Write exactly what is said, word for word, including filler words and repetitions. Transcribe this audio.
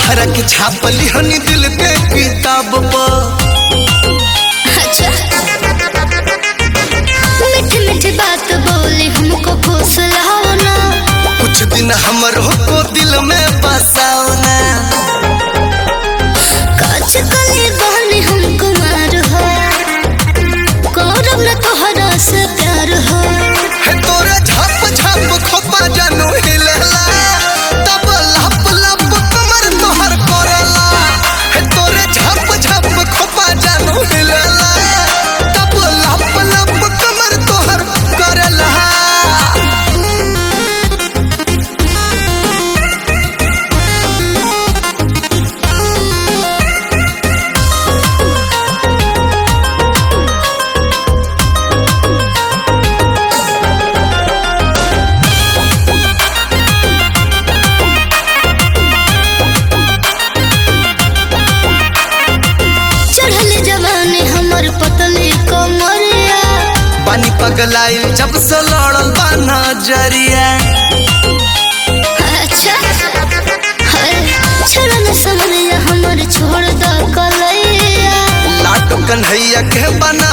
तोहरा के छापली हनी दिल के किताब पर। अच्छा मीठी मीठी बात बोली हमको फुसलाओ ना, कुछ दिन हमरो को दिल में बसाओ ना। काच कली बहनी हम कुमार हो, करब न तोहरा से प्यार हो। है तोरे छाप छाप खोपा जानू हिलेला, तब लप लप कमर तोहर करेला। है तोरे छाप छाप खोपा जानू हिलेला, तब लप लप कमर तोहर करेला। पतली कमरिया बानी पगलाइल जब से लड़ल बा नजरिया। अच्छा है छोड़ न समरिया हमर छोड़ द कलैया, लाडो कन्हैया के बना